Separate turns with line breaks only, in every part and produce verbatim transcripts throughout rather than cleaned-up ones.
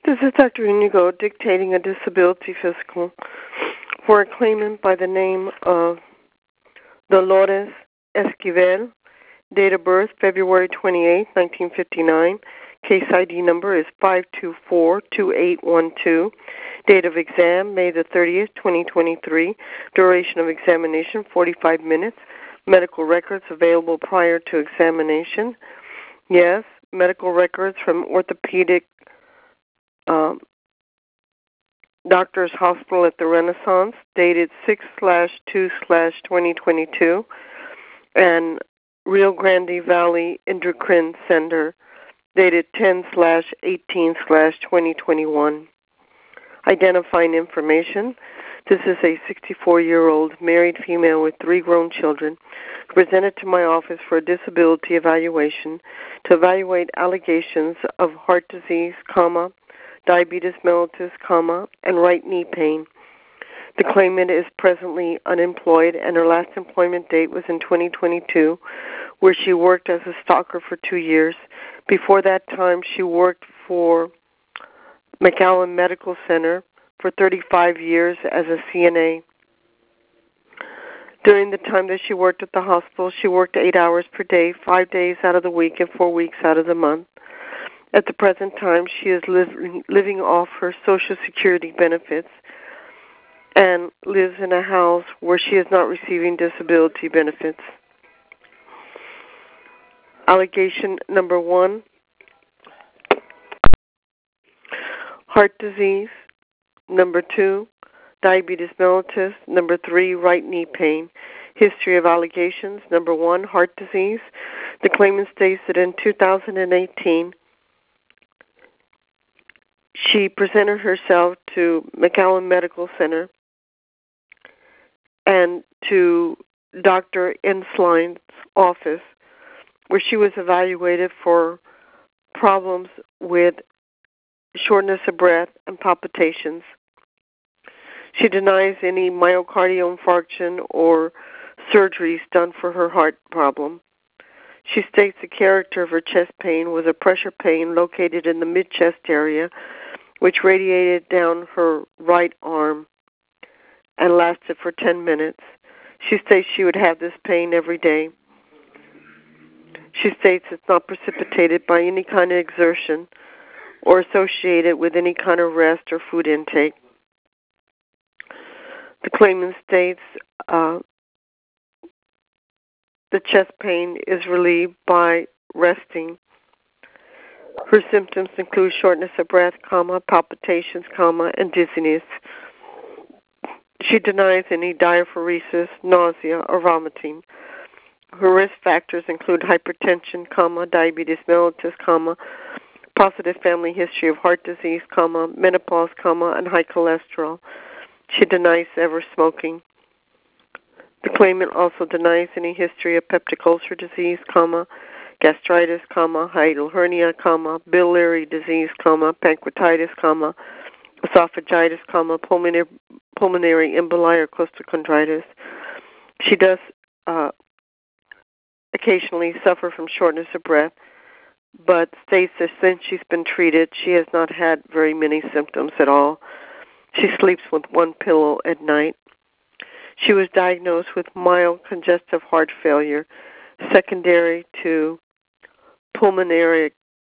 This is Doctor Inigo dictating a disability physical for a claimant by the name of Dolores Esquivel, date of birth February twenty-eighth, nineteen fifty-nine. Case I D number is five two four two eight one two. Date of exam May the thirtieth, twenty twenty-three. Duration of examination forty-five minutes. Medical records available prior to examination. Yes, medical records from orthopedic um, Doctors Hospital at the Renaissance, dated six slash two slash twenty twenty-two, and Rio Grande Valley Endocrine Center, dated ten slash eighteen slash twenty twenty-one. Identifying information. This is a sixty-four-year-old married female with three grown children who presented to my office for a disability evaluation to evaluate allegations of heart disease, comma, diabetes mellitus, comma, and right knee pain. The claimant is presently unemployed, and her last employment date was in twenty twenty-two, where she worked as a stalker for two years. Before that time, she worked for McAllen Medical Center for thirty-five years as a C N A. During the time that she worked at the hospital, she worked eight hours per day, five days out of the week, and four weeks out of the month. At the present time, she is living, living off her Social Security benefits and lives in a house where she is not receiving disability benefits. Allegation number one, heart disease. Number two, diabetes mellitus. Number three, right knee pain. History of allegations. Number one, heart disease. The claimant states that in two thousand eighteen, she presented herself to McAllen Medical Center and to Doctor Ensline's office, where she was evaluated for problems with shortness of breath and palpitations. She denies any myocardial infarction or surgeries done for her heart problem. She states the character of her chest pain was a pressure pain located in the mid-chest area, which radiated down her right arm and lasted for ten minutes. She states she would have this pain every day. She states it's not precipitated by any kind of exertion or associated with any kind of rest or food intake. The claimant states uh, the chest pain is relieved by resting. Her symptoms include shortness of breath, comma, palpitations, comma, and dizziness. She denies any diaphoresis, nausea, or vomiting. Her risk factors include hypertension, comma, diabetes mellitus, comma, positive family history of heart disease, comma, menopause, comma, and high cholesterol. She denies ever smoking. The claimant also denies any history of peptic ulcer disease, comma, gastritis, comma, hiatal hernia, comma, biliary disease, comma, pancreatitis, comma, esophagitis, comma, pulmonary, pulmonary emboli or costochondritis. She does uh, occasionally suffer from shortness of breath, but states that since she's been treated, she has not had very many symptoms at all. She sleeps with one pillow at night. She was diagnosed with mild congestive heart failure, secondary to pulmonary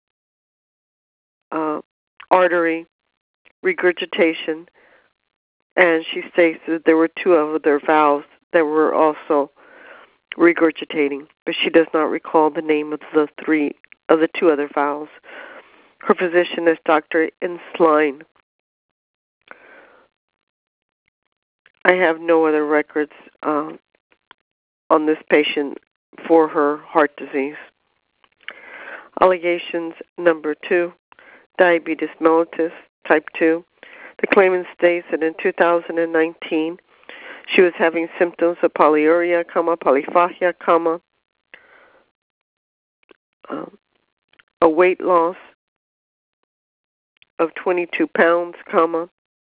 uh, artery regurgitation, and she states that there were two other valves that were also regurgitating, but she does not recall the name of the three of the two other valves. Her physician is Doctor Ensline. I have no other records uh, on this patient for her heart disease. Allegations number two, diabetes mellitus type two. The claimant states that in two thousand nineteen, she was having symptoms of polyuria, comma, polyphagia, comma, um, a weight loss of twenty-two pounds, comma,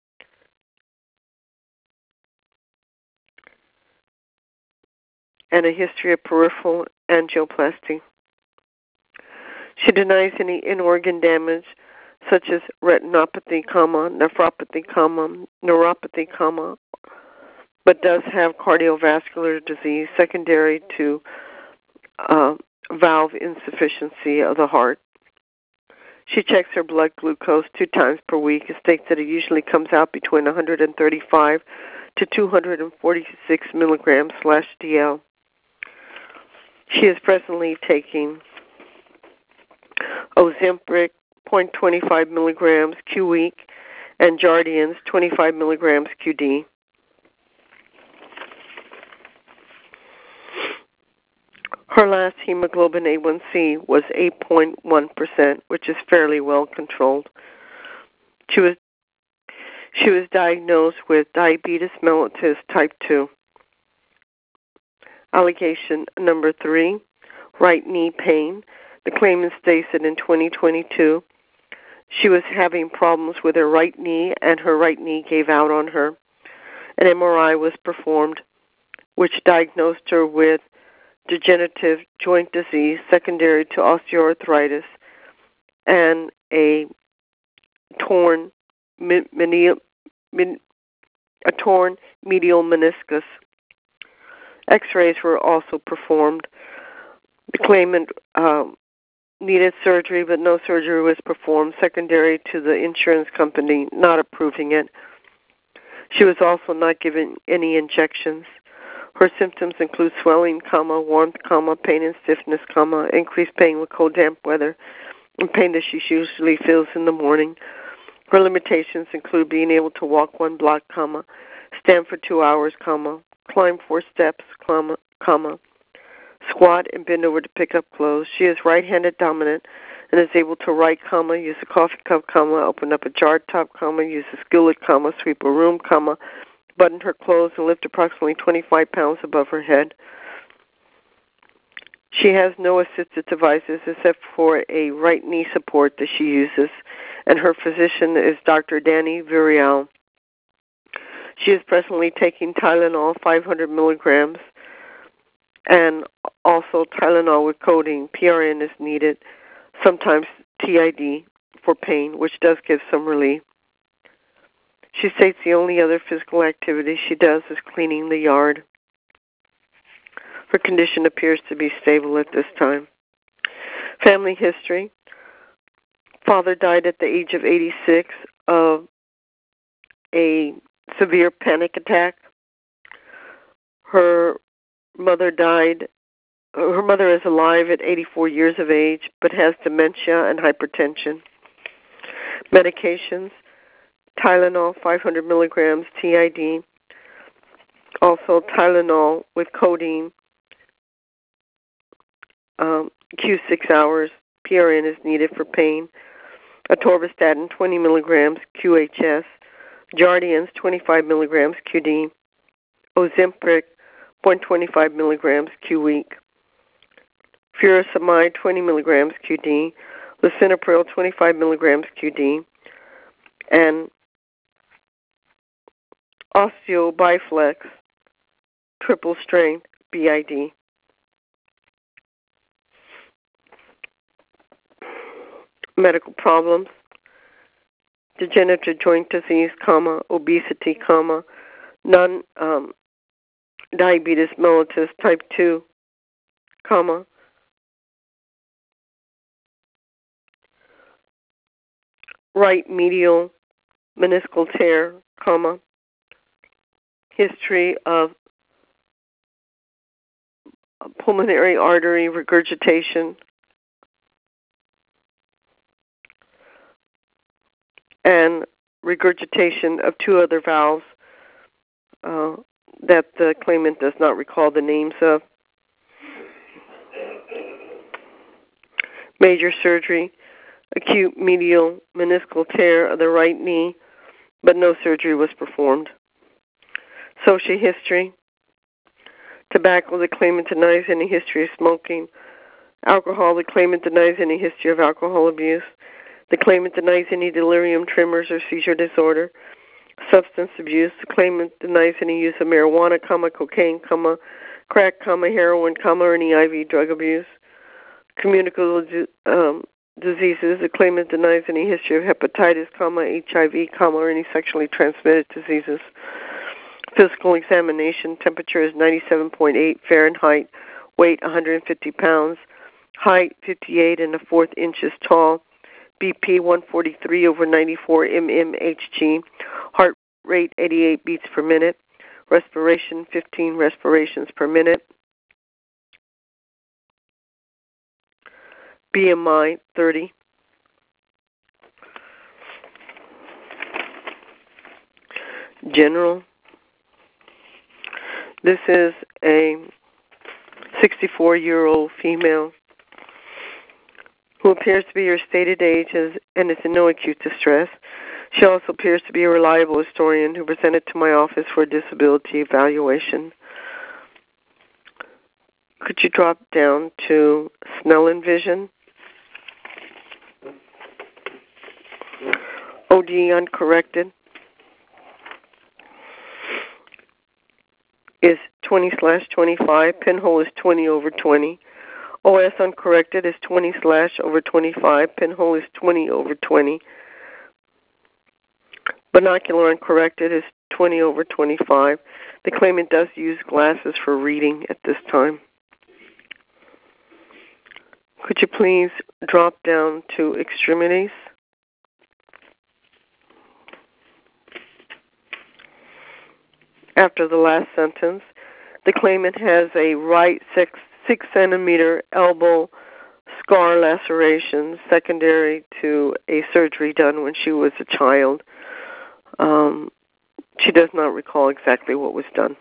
and a history of peripheral angioplasty. She denies any in-organ damage such as retinopathy, comma, nephropathy, comma, neuropathy, comma, but does have cardiovascular disease secondary to uh, valve insufficiency of the heart. She checks her blood glucose two times per week and states that it usually comes out between one hundred thirty-five to two hundred forty-six milligrams slash D L. She is presently taking Ozempic zero point two five milligrams Q week and Jardiance twenty-five milligrams Q D. Her last hemoglobin A one C was eight point one percent, which is fairly well controlled. She was she was diagnosed with diabetes mellitus type two. Allegation number three, right knee pain. The claimant states that in twenty twenty-two, she was having problems with her right knee and her right knee gave out on her. An M R I was performed, which diagnosed her with degenerative joint disease secondary to osteoarthritis and a torn medial, a torn medial meniscus. X-rays were also performed. The claimant um, needed surgery, but no surgery was performed secondary to the insurance company not approving it. She was also not given any injections. Her symptoms include swelling, comma, warmth, comma, pain and stiffness, comma, increased pain with cold, damp weather, and pain that she usually feels in the morning. Her limitations include being able to walk one block, comma, stand for two hours, comma, climb four steps, comma, comma, squat and bend over to pick up clothes. She is right-handed dominant and is able to write, comma, use a coffee cup, comma, open up a jar top, comma, use a skillet, comma, sweep a room, comma, button her clothes and lift approximately twenty-five pounds above her head. She has no assisted devices except for a right knee support that she uses, and her physician is Doctor Danny Virial. She is presently taking Tylenol five hundred milligrams and also Tylenol with codeine. P R N is needed, sometimes T I D for pain, which does give some relief. She states the only other physical activity she does is cleaning the yard. Her condition appears to be stable at this time. Family history. Father died at the age of eighty-six of a severe panic attack. Her mother died. Her mother is alive at eighty-four years of age, but has dementia and hypertension. Medications. Tylenol, five hundred milligrams, T I D. Also Tylenol with codeine, um, Q six hours. P R N is needed for pain. Atorvastatin, twenty milligrams, Q H S. Jardiance, twenty-five milligrams, Q D. Ozempic, zero point two five milligrams, Q week. Furosemide, twenty milligrams, Q D. Lisinopril, twenty-five milligrams, Q D. And Osteobiflex, triple strength, B I D. Medical problems. Degenerative joint disease, comma, obesity, comma, non um, diabetes mellitus type two, comma, right medial meniscal tear, comma, history of pulmonary artery regurgitation, and regurgitation of two other valves uh, that the claimant does not recall the names of. Major surgery, acute medial meniscal tear of the right knee, but no surgery was performed. Social history. Tobacco, the claimant denies any history of smoking. Alcohol, the claimant denies any history of alcohol abuse. The claimant denies any delirium, tremors, or seizure disorder. Substance abuse, the claimant denies any use of marijuana, comma, cocaine, comma, crack, comma, heroin, comma, or any I V drug abuse. Communicable, um, diseases. The claimant denies any history of hepatitis, comma, H I V, comma, or any sexually transmitted diseases. Physical examination, temperature is ninety-seven point eight Fahrenheit, weight one hundred fifty pounds, height fifty-eight and a fourth inches tall, B P one forty-three over ninety-four mmHg, heart rate eighty-eight beats per minute, respiration fifteen respirations per minute, B M I thirty. General. This is a sixty-four-year-old female who appears to be her stated age and is in no acute distress. She also appears to be a reliable historian who presented to my office for a disability evaluation. Could you drop down to Snellen vision? O D uncorrected is twenty slash twenty-five. Pinhole is twenty over twenty. O S uncorrected is twenty slash over twenty-five. Pinhole is twenty over twenty. Binocular uncorrected is twenty over twenty-five. The claimant does use glasses for reading at this time. Could you please drop down to extremities? After the last sentence, the claimant has a right six, six centimeter elbow scar laceration secondary to a surgery done when she was a child. Um, she does not recall exactly what was done,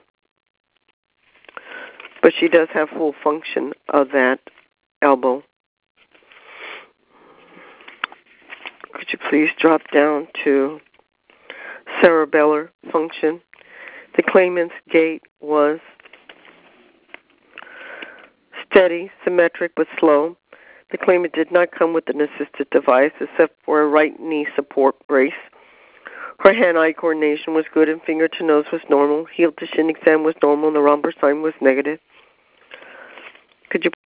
but she does have full function of that elbow. Could you please drop down to cerebellar function? The claimant's gait was steady, symmetric, but slow. The claimant did not come with an assisted device except for a right knee support brace. Her hand-eye coordination was good and finger-to-nose was normal. Heel-to-shin exam was normal and the Romper sign was negative. Could you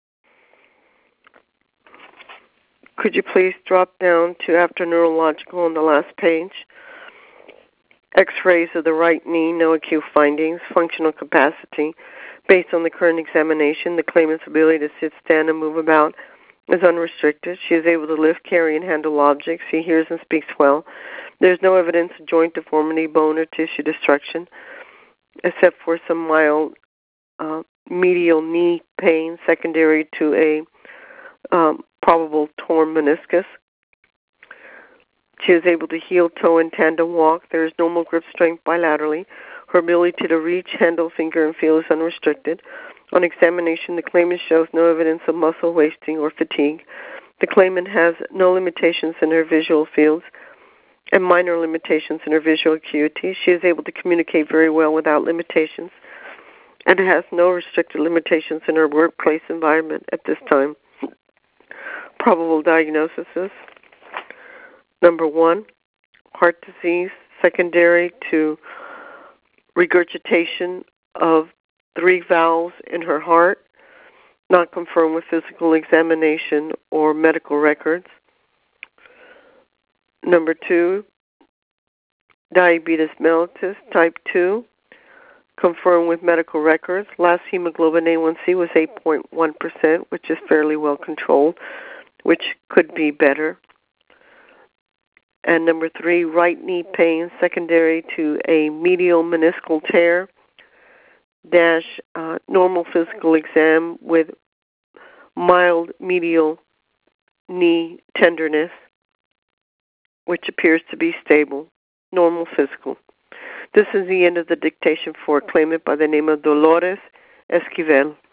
could you please drop down to after neurological on the last page? X-rays of the right knee, no acute findings, functional capacity. Based on the current examination, the claimant's ability to sit, stand, and move about is unrestricted. She is able to lift, carry, and handle objects. She hears and speaks well. There is no evidence of joint deformity, bone, or tissue destruction, except for some mild uh, medial knee pain secondary to a um, probable torn meniscus. She is able to heel, toe, and tandem walk. There is normal grip strength bilaterally. Her ability to reach, handle, finger, and feel is unrestricted. On examination, the claimant shows no evidence of muscle wasting or fatigue. The claimant has no limitations in her visual fields and minor limitations in her visual acuity. She is able to communicate very well without limitations and has no restricted limitations in her workplace environment at this time. Probable diagnosis is number one, heart disease secondary to regurgitation of three valves in her heart, not confirmed with physical examination or medical records. Number two, diabetes mellitus type two, confirmed with medical records. Last hemoglobin A one C was eight point one percent, which is fairly well controlled, which could be better. And number three, right knee pain secondary to a medial meniscal tear, dash uh, normal physical exam with mild medial knee tenderness, which appears to be stable, normal physical. This is the end of the dictation for a claimant by the name of Dolores Esquivel.